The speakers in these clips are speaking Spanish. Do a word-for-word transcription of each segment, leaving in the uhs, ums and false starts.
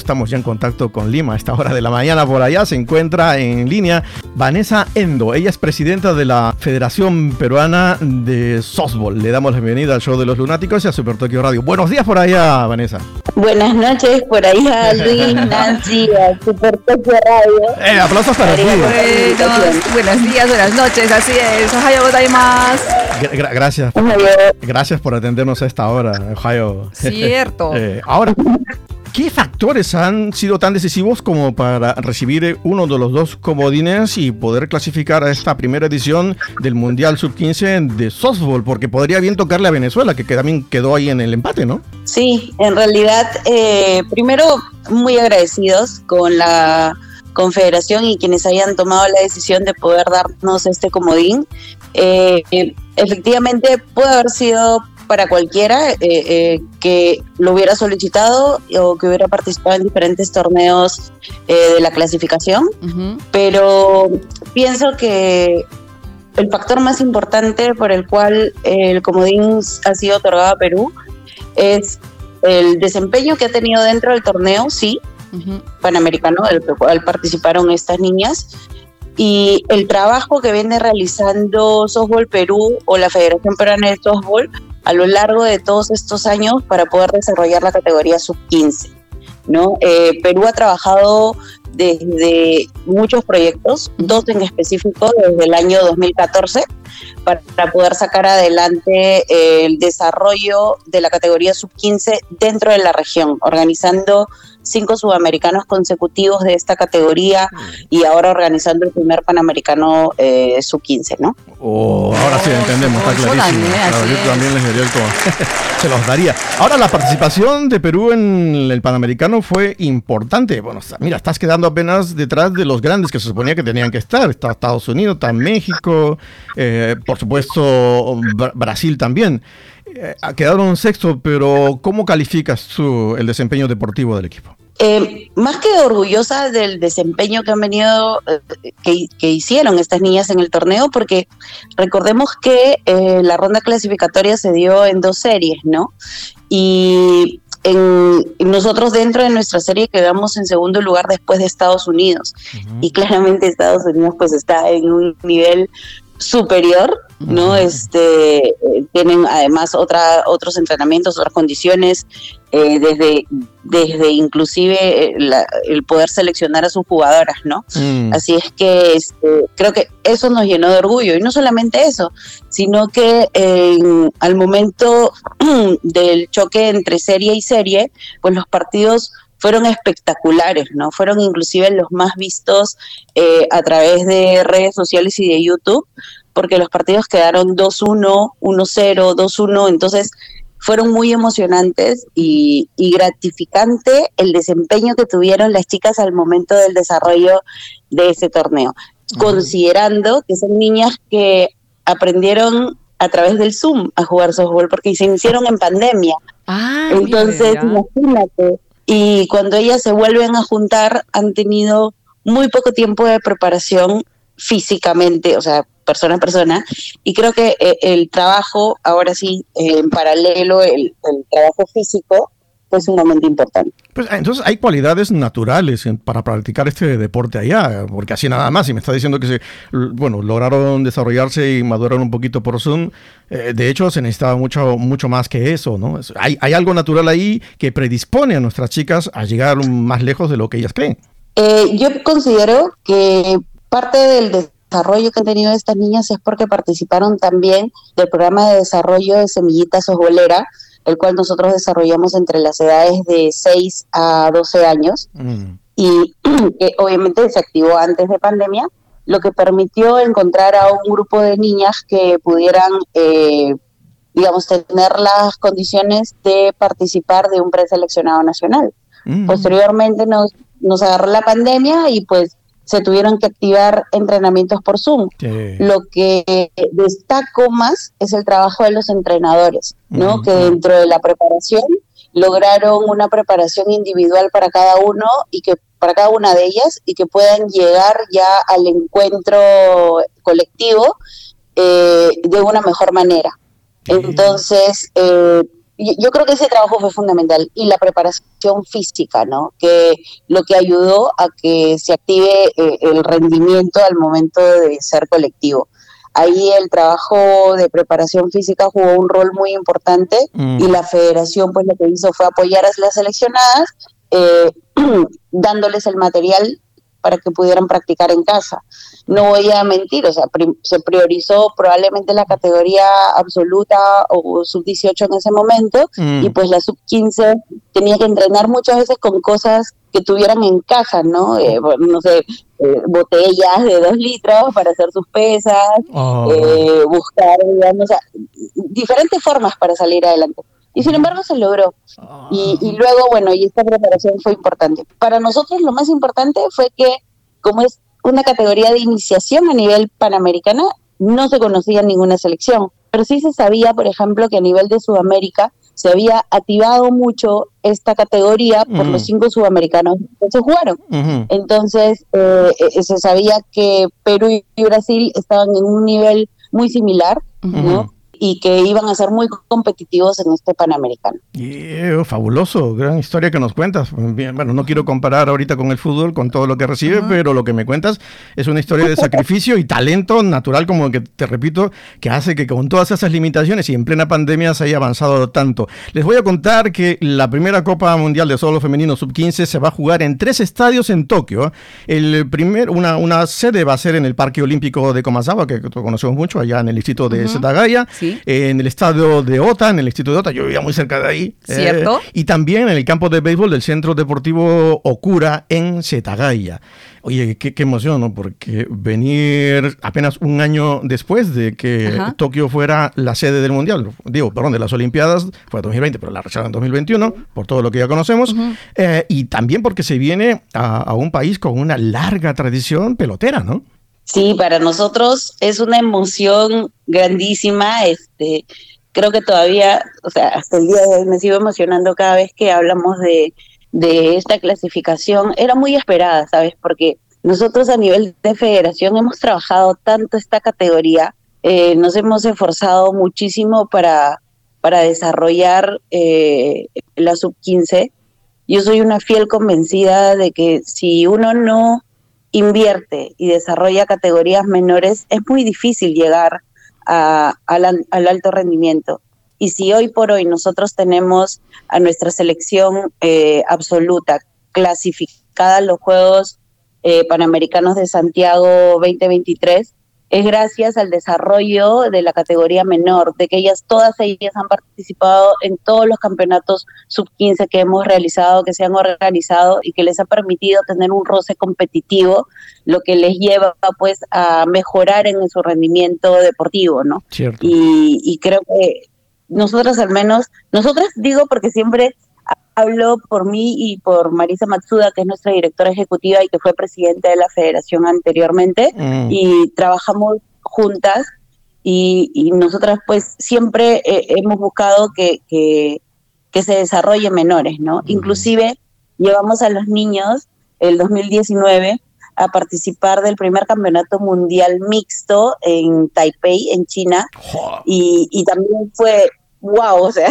Estamos ya en contacto con Lima a esta hora de la mañana. Por allá se encuentra en línea Vanessa Endo. Ella es presidenta de la Federación Peruana de Softball. Le damos la bienvenida al Show de los Lunáticos y a Super Tokio Radio. Buenos días por allá, Vanessa. Buenas noches por allá, Luis, Nancy, a Super Tokio Radio. Eh, aplausos para ti. Buenos, buenos días, buenas noches, así es. Ohayou gozaimasu. Gra- gracias. Gracias por atendernos a esta hora, Ohayou. Cierto. eh, ahora... ¿Qué factores han sido tan decisivos como para recibir uno de los dos comodines y poder clasificar a esta primera edición del Mundial sub quince de softball? Porque podría bien tocarle a Venezuela, que también quedó ahí en el empate, ¿no? Sí, en realidad, eh, primero muy agradecidos con la Confederación y quienes hayan tomado la decisión de poder darnos este comodín. Eh, eh, efectivamente, puede haber sido para cualquiera eh, eh, que lo hubiera solicitado o que hubiera participado en diferentes torneos eh, de la clasificación, uh-huh. Pero pienso que el factor más importante por el cual el comodín ha sido otorgado a Perú es el desempeño que ha tenido dentro del torneo, sí, uh-huh. panamericano, del cual participaron estas niñas, y el trabajo que viene realizando Softball Perú o la Federación Peruana de Softball a lo largo de todos estos años para poder desarrollar la categoría sub quince, ¿no? Eh, Perú ha trabajado desde muchos proyectos, dos en específico desde el año dos mil catorce, para, para poder sacar adelante eh, el desarrollo de la categoría sub quince dentro de la región, organizando cinco sudamericanos consecutivos de esta categoría y ahora organizando el primer panamericano eh, sub quince, ¿no? Oh, ahora sí entendemos, está clarísimo. Claro, yo también les daría el como se los daría. Ahora, la participación de Perú en el panamericano fue importante. Bueno, mira, estás quedando apenas detrás de los grandes que se suponía que tenían que estar. Está Estados Unidos, está México, eh, por supuesto Br- Brasil también. Eh, quedaron sexto, pero ¿cómo calificas tú el desempeño deportivo del equipo? Eh, más que orgullosa del desempeño que han venido, eh, que, que hicieron estas niñas en el torneo, porque recordemos que eh, la ronda clasificatoria se dio en dos series, ¿no? Y en, nosotros dentro de nuestra serie quedamos en segundo lugar después de Estados Unidos. Uh-huh. Y claramente Estados Unidos pues está en un nivel superior, ¿no? Uh-huh. Este, eh, tienen además otra, otros entrenamientos, otras condiciones, eh, desde, desde inclusive eh, la, el poder seleccionar a sus jugadoras, ¿no? Uh-huh. Así es que este, creo que eso nos llenó de orgullo, y no solamente eso, sino que eh, al momento del choque entre serie y serie, pues los partidos fueron espectaculares, ¿no? Fueron inclusive los más vistos eh, a través de redes sociales y de YouTube, porque los partidos quedaron dos uno, uno cero, dos uno, entonces fueron muy emocionantes y, y gratificante el desempeño que tuvieron las chicas al momento del desarrollo de ese torneo, uh-huh. considerando que son niñas que aprendieron a través del Zoom a jugar softball, porque se iniciaron en pandemia. Ah, entonces, imagínate. Y cuando ellas se vuelven a juntar, han tenido muy poco tiempo de preparación físicamente, o sea, persona a persona, y creo que eh, el trabajo, ahora sí, eh, en paralelo, el, el trabajo físico, fue sumamente importante. Pues entonces hay cualidades naturales para practicar este deporte allá, porque así nada más, y me está diciendo que se, bueno, lograron desarrollarse y madurar un poquito por Zoom, eh, de hecho se necesitaba mucho, mucho más que eso, ¿no? Hay, hay algo natural ahí que predispone a nuestras chicas a llegar más lejos de lo que ellas creen. Eh, yo considero que parte del desarrollo que han tenido estas niñas es porque participaron también del programa de desarrollo de Semillita Softbolera, el cual nosotros desarrollamos entre las edades de seis a doce años, mm. y que obviamente se activó antes de pandemia, lo que permitió encontrar a un grupo de niñas que pudieran, eh, digamos, tener las condiciones de participar de un preseleccionado nacional. Mm. Posteriormente nos, nos agarró la pandemia y pues se tuvieron que activar entrenamientos por Zoom. Sí. Lo que destaco más es el trabajo de los entrenadores, ¿no? Uh-huh. Que dentro de la preparación lograron una preparación individual para cada uno y que para cada una de ellas, y que puedan llegar ya al encuentro colectivo eh, de una mejor manera. Uh-huh. Entonces, eh, yo creo que ese trabajo fue fundamental, y la preparación física, ¿no? Que lo que ayudó a que se active eh, el rendimiento al momento de ser colectivo. Ahí el trabajo de preparación física jugó un rol muy importante, mm. y la federación pues lo que hizo fue apoyar a las seleccionadas, eh, dándoles el material para que pudieran practicar en casa. No voy a mentir, o sea, pri- se priorizó probablemente la categoría absoluta o sub dieciocho en ese momento, mm. y pues la sub quince tenía que entrenar muchas veces con cosas que tuvieran en casa, ¿no? Eh, no sé, eh, botellas de dos litros para hacer sus pesas, oh. eh, buscar, digamos, o sea, diferentes formas para salir adelante. Y sin embargo se logró. Y, y luego, bueno, y esta preparación fue importante. Para nosotros lo más importante fue que, como es una categoría de iniciación a nivel panamericana, no se conocía ninguna selección. Pero sí se sabía, por ejemplo, que a nivel de Sudamérica se había activado mucho esta categoría por uh-huh. los cinco sudamericanos que se jugaron. Uh-huh. Entonces, eh, eh, se sabía que Perú y Brasil estaban en un nivel muy similar, uh-huh. ¿no? Y que iban a ser muy competitivos en este Panamericano. Yeah, fabuloso, gran historia que nos cuentas. Bien, bueno, no quiero comparar ahorita con el fútbol, con todo lo que recibe, uh-huh. pero lo que me cuentas es una historia de sacrificio y talento natural, como que te repito, que hace que con todas esas limitaciones y en plena pandemia se haya avanzado tanto. Les voy a contar que la primera Copa Mundial de Solo Femenino sub quince se va a jugar en tres estadios en Tokio. El primer, una, una sede va a ser en el Parque Olímpico de Komazawa, que conocemos mucho, allá en el distrito de uh-huh. Setagaya. Sí. En el estadio de Ota, en el Instituto de Ota, yo vivía muy cerca de ahí. ¿Cierto? Eh, y también en el campo de béisbol del Centro Deportivo Okura en Setagaya. Oye, qué, qué emoción, ¿no? Porque venir apenas un año después de que Ajá. Tokio fuera la sede del Mundial, digo, perdón, de las Olimpiadas, fue dos mil veinte, pero la rechazaron en dos mil veintiuno, por todo lo que ya conocemos, uh-huh. eh, y también porque se viene a, a un país con una larga tradición pelotera, ¿no? Sí, para nosotros es una emoción grandísima. Este, creo que todavía, o sea, hasta el día de hoy me sigo emocionando cada vez que hablamos de, de esta clasificación. Era muy esperada, ¿sabes? Porque nosotros a nivel de federación hemos trabajado tanto esta categoría, eh, nos hemos esforzado muchísimo para, para desarrollar eh, la sub quince. Yo soy una fiel convencida de que si uno no invierte y desarrolla categorías menores, es muy difícil llegar a, a la, al alto rendimiento. Y si hoy por hoy nosotros tenemos a nuestra selección eh, absoluta clasificada a los Juegos eh, Panamericanos de Santiago veinte veintitrés, es gracias al desarrollo de la categoría menor, de que ellas, todas ellas han participado en todos los campeonatos sub quince que hemos realizado, que se han organizado y que les ha permitido tener un roce competitivo, lo que les lleva pues a mejorar en su rendimiento deportivo, ¿no? Cierto. Y, y creo que nosotras al menos, nosotras digo porque siempre hablo por mí y por Marisa Matsuda, que es nuestra directora ejecutiva y que fue presidenta de la federación anteriormente, mm. y trabajamos juntas y, y nosotras pues siempre eh, hemos buscado que, que, que se desarrolle menores, ¿no? Mm. Inclusive llevamos a los niños el dos mil diecinueve a participar del primer campeonato mundial mixto en Taipei, en China, oh. y, y también fue wow, o sea,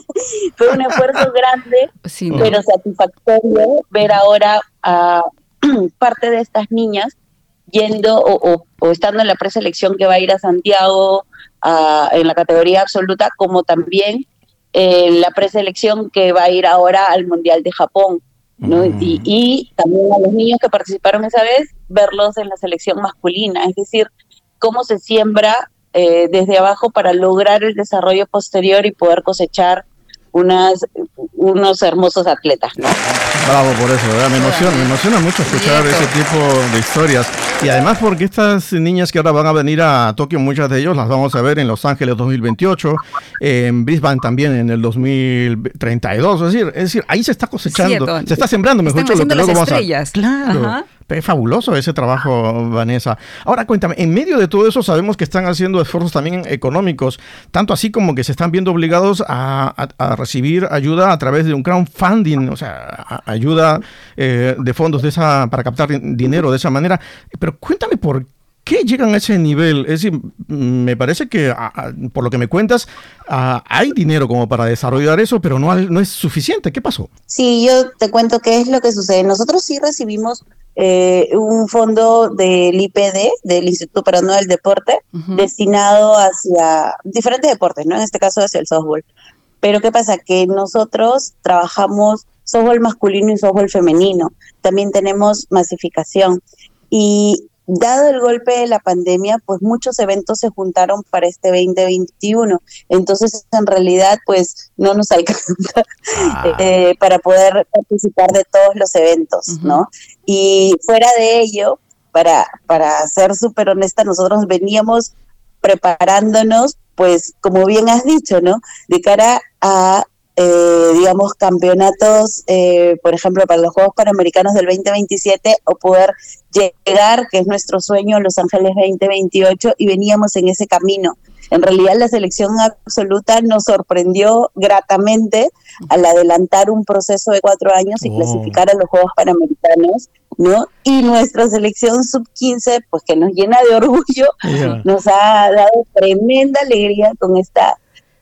fue un esfuerzo grande, sí, ¿no? pero satisfactorio ver ahora a parte de estas niñas yendo o, o, o estando en la preselección que va a ir a Santiago a, en la categoría absoluta, como también eh, la preselección que va a ir ahora al Mundial de Japón, ¿no? Mm. Y, y también a los niños que participaron esa vez, verlos en la selección masculina, es decir, cómo se siembra Eh, desde abajo para lograr el desarrollo posterior y poder cosechar unas unos hermosos atletas, ¿no? Bravo por eso, ¿verdad? Me emociona, me emociona mucho escuchar ese tipo de historias. Y además porque estas niñas que ahora van a venir a Tokio, muchas de ellos las vamos a ver en Los Ángeles dos mil veintiocho, en Brisbane también en el dos mil treinta y dos, es decir, es decir ahí se está cosechando, Cierto. se está sembrando, mejor dicho, lo que luego vamos a... Claro. Ajá. Es fabuloso ese trabajo, Vanessa. Ahora cuéntame, en medio de todo eso sabemos que están haciendo esfuerzos también económicos, tanto así como que se están viendo obligados a, a, a recibir ayuda a través de un crowdfunding, o sea, a, ayuda eh, de fondos de esa para captar dinero de esa manera. Pero cuéntame por qué llegan a ese nivel? Es decir, me parece que, a, a, por lo que me cuentas, a, hay dinero como para desarrollar eso, pero no, no es suficiente. ¿Qué pasó? Sí, yo te cuento qué es lo que sucede. Nosotros sí recibimos eh, un fondo del I P D, del Instituto Peruano del Deporte, uh-huh. destinado hacia diferentes deportes, ¿no? En este caso hacia el softball. Pero ¿qué pasa? Que nosotros trabajamos softball masculino y softball femenino. También tenemos masificación. Y dado el golpe de la pandemia, pues muchos eventos se juntaron para este veinte veintiuno. Entonces, en realidad, pues no nos alcanza ah. eh, para poder participar de todos los eventos, uh-huh. ¿no? Y fuera de ello, para, para ser súper honesta, nosotros veníamos preparándonos, pues, como bien has dicho, ¿no? De cara a Eh, digamos, campeonatos, eh, por ejemplo, para los Juegos Panamericanos del veinte veintisiete, o poder llegar, que es nuestro sueño, a Los Ángeles veinte veintiocho, y veníamos en ese camino. En realidad, la selección absoluta nos sorprendió gratamente al adelantar un proceso de cuatro años y oh. clasificar a los Juegos Panamericanos, ¿no? Y nuestra selección sub quince, pues que nos llena de orgullo, yeah. nos ha dado tremenda alegría con esta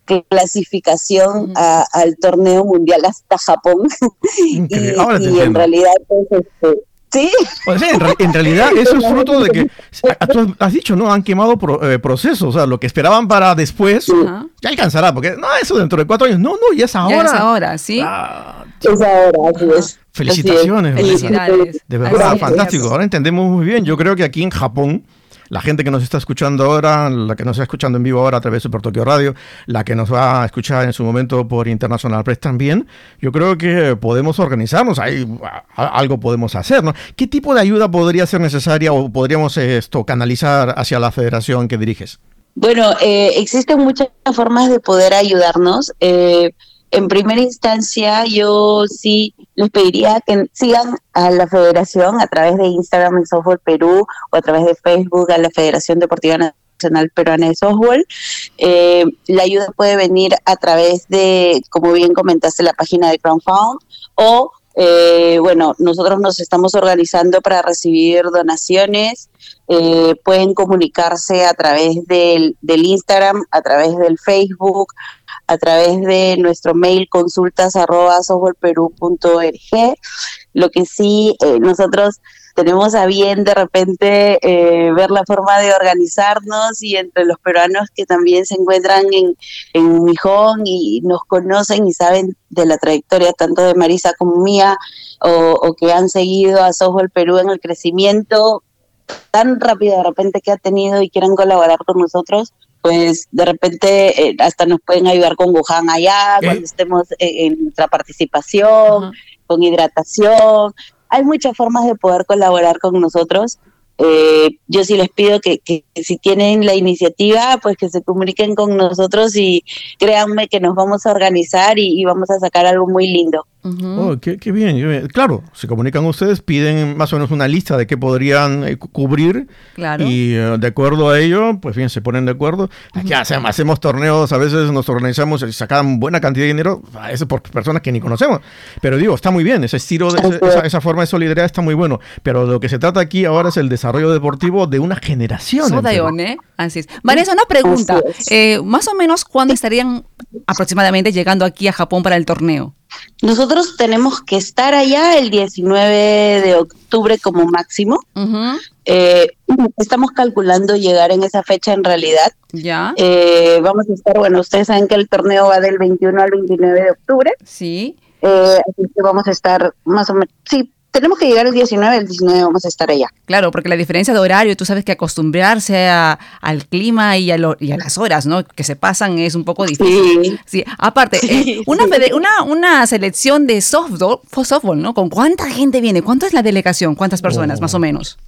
clasificación a, al torneo mundial hasta Japón. y, y en realidad pues, este, sí o sea, en, re, en realidad eso es fruto de que tú has dicho, ¿no? Han quemado pro, eh, procesos, o sea, lo que esperaban para después sí. ya alcanzará, porque no, eso dentro de cuatro años, no, no, ya es ahora. Ya es ahora, sí. Ah, es ahora, así es. Felicitaciones. Así es. Felicidades. De verdad, así fantástico. Es. Ahora entendemos muy bien. Yo creo que aquí en Japón, la gente que nos está escuchando ahora, la que nos está escuchando en vivo ahora a través de Super Tokio Radio, la que nos va a escuchar en su momento por International Press también, yo creo que podemos organizarnos, ahí algo podemos hacer, ¿no? ¿Qué tipo de ayuda podría ser necesaria o podríamos esto canalizar hacia la federación que diriges? Bueno, eh, existen muchas formas de poder ayudarnos. Eh, En primera instancia, yo sí les pediría que sigan a la federación a través de Instagram en Softball Perú o a través de Facebook a la Federación Deportiva Nacional Peruana de Softball. Eh, la ayuda puede venir a través de, como bien comentaste, la página de Crowdfund o, eh, bueno, nosotros nos estamos organizando para recibir donaciones. Eh, pueden comunicarse a través del, del Instagram, a través del Facebook, a través de nuestro mail consultas arroba softballperú punto org. Lo que sí, eh, nosotros tenemos a bien de repente eh, ver la forma de organizarnos, y entre los peruanos que también se encuentran en, en Gijón y nos conocen y saben de la trayectoria tanto de Marisa como mía, o, o que han seguido a Softball Perú en el crecimiento tan rápido de repente que ha tenido y quieren colaborar con nosotros, pues de repente eh, hasta nos pueden ayudar con Wuhan allá, ¿Eh? cuando estemos eh, en nuestra participación, uh-huh. con hidratación. Hay muchas formas de poder colaborar con nosotros. Eh, yo sí les pido que, que, que si tienen la iniciativa, pues que se comuniquen con nosotros, y créanme que nos vamos a organizar y, y vamos a sacar algo muy lindo. Uh-huh. Oh, qué, qué bien, qué bien. Claro, se comunican ustedes, piden más o menos una lista de qué podrían eh, cubrir, claro. y uh, de acuerdo a ello, pues bien, se ponen de acuerdo. Aquí uh-huh. hacemos, hacemos torneos, a veces nos organizamos y sacan buena cantidad de dinero, a veces por personas que ni conocemos. Pero digo, está muy bien, ese estilo, de, ese, esa, esa forma de solidaridad está muy bueno. Pero de lo que se trata aquí ahora es el desarrollo deportivo de una generación. Sodayon, ¿eh? Así es. Vanessa, una pregunta. Eh, más o menos, ¿cuándo estarían aproximadamente llegando aquí a Japón para el torneo? Nosotros tenemos que estar allá el diecinueve de octubre como máximo. Uh-huh. Eh, estamos calculando llegar en esa fecha en realidad. Ya. Eh, vamos a estar, bueno, ustedes saben que el torneo va del veintiuno al veintinueve de octubre. Sí. Eh, así que vamos a estar más o menos, sí, tenemos que llegar el diecinueve, el diecinueve vamos a estar allá. Claro, porque la diferencia de horario, tú sabes que acostumbrarse a, al clima y a, lo, y a las horas, ¿no?, que se pasan es un poco difícil. Sí. sí. Aparte, sí, eh, una, sí. fede, una una selección de softball, softball, ¿no? ¿Con cuánta gente viene? ¿Cuánto es la delegación? ¿Cuántas personas, oh. más o menos?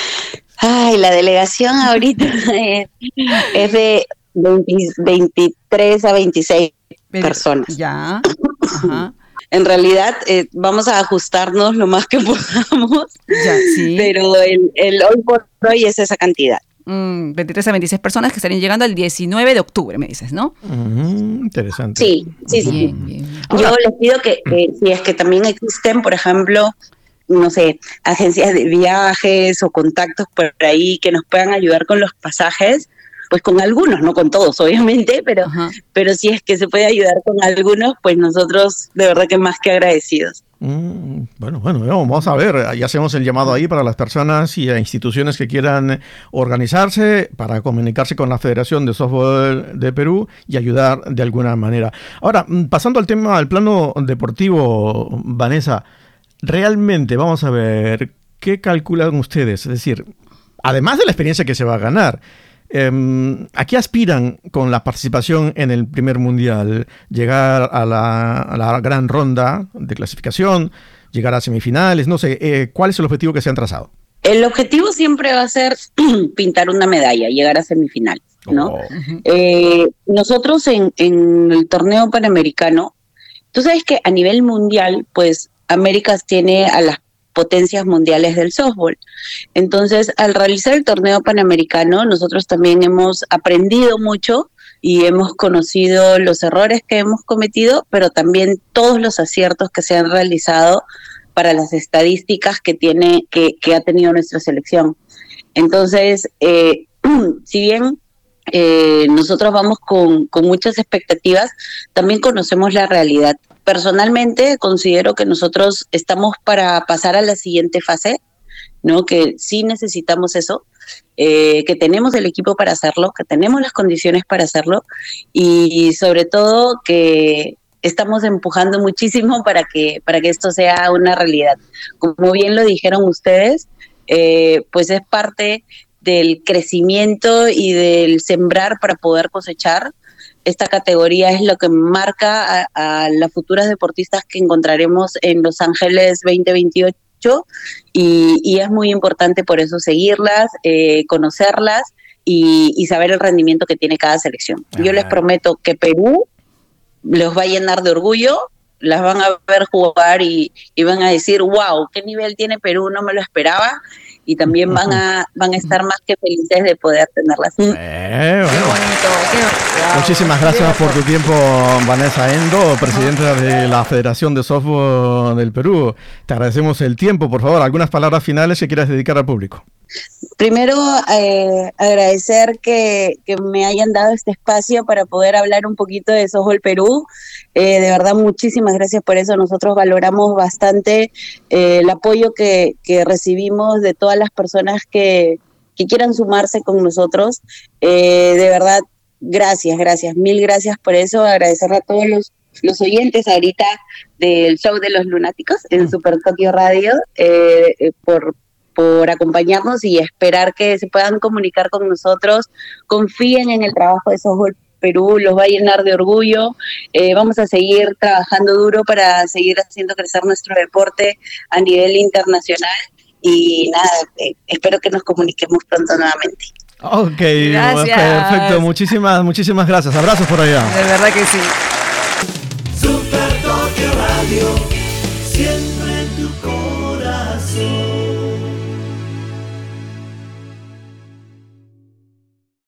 Ay, la delegación ahorita es, es de veinte, veintitrés a veintiséis Pero, personas. Ya, ajá. En realidad eh, vamos a ajustarnos lo más que podamos, ya, sí. pero el, el hoy por hoy es esa cantidad. Mm, veintitrés a veintiséis personas que estarían llegando el diecinueve de octubre, me dices, ¿no? Mm, interesante. Sí, sí, sí. Bien, bien. Yo Ahora, les pido que, que si es que también existen, por ejemplo, no sé, agencias de viajes o contactos por ahí que nos puedan ayudar con los pasajes, pues con algunos, no con todos obviamente, pero, pero si es que se puede ayudar con algunos, pues nosotros de verdad que más que agradecidos. Mm, bueno, bueno, vamos a ver, ya hacemos el llamado ahí para las personas y instituciones que quieran organizarse para comunicarse con la Federación de Softball de Perú y ayudar de alguna manera. Ahora, pasando al tema, al plano deportivo, Vanessa, realmente vamos a ver qué calculan ustedes, es decir, además de la experiencia que se va a ganar, Eh, ¿a qué aspiran con la participación en el primer mundial? ¿Llegar a la, a la gran ronda de clasificación? ¿Llegar a semifinales? No sé, eh, ¿cuál es el objetivo que se han trazado? El objetivo siempre va a ser pintar una medalla, llegar a semifinales, ¿no? Oh. Eh, nosotros en, en el torneo panamericano, tú sabes que a nivel mundial, pues América tiene a las potencias mundiales del softball. Entonces, al realizar el torneo panamericano, nosotros también hemos aprendido mucho y hemos conocido los errores que hemos cometido, pero también todos los aciertos que se han realizado para las estadísticas que tiene que, que ha tenido nuestra selección. Entonces, eh, si bien eh, nosotros vamos con, con muchas expectativas, también conocemos la realidad. Personalmente considero que nosotros estamos para pasar a la siguiente fase, ¿no? Que sí necesitamos eso, eh, que tenemos el equipo para hacerlo, que tenemos las condiciones para hacerlo y sobre todo que estamos empujando muchísimo para que, para que esto sea una realidad. Como bien lo dijeron ustedes, eh, pues es parte del crecimiento y del sembrar para poder cosechar. Esta categoría es lo que marca a, a las futuras deportistas que encontraremos en Los Ángeles veinte veintiocho y, y es muy importante por eso seguirlas, eh, conocerlas y, y saber el rendimiento que tiene cada selección. Ajá. Yo les prometo que Perú los va a llenar de orgullo, las van a ver jugar y, y van a decir, wow, qué nivel tiene Perú, no me lo esperaba. Y también van a van a estar más que felices de poder tenerlas. Eh, bueno. Qué bonito. Qué, wow. Muchísimas gracias por tu tiempo, Vanessa Endo, presidenta de la Federación de Softball del Perú. Te agradecemos el tiempo. Por favor, algunas palabras finales que quieras dedicar al público. Primero, eh, agradecer que, que me hayan dado este espacio para poder hablar un poquito de Softball Perú. Eh, de verdad, muchísimas gracias por eso. Nosotros valoramos bastante eh, el apoyo que, que recibimos de todas las personas que, que quieran sumarse con nosotros. Eh, de verdad, gracias, gracias, mil gracias por eso. Agradecer a todos los, los oyentes ahorita del show de los lunáticos en Super Tokio Radio eh, eh, por por acompañarnos y esperar que se puedan comunicar con nosotros, confíen en el trabajo de Softball Perú, los va a llenar de orgullo, eh, vamos a seguir trabajando duro para seguir haciendo crecer nuestro deporte a nivel internacional y nada, eh, espero que nos comuniquemos pronto nuevamente. Ok, gracias. Perfecto, muchísimas, muchísimas gracias, abrazos por allá. De verdad que sí. Super Tokio Radio, siempre en tu corazón.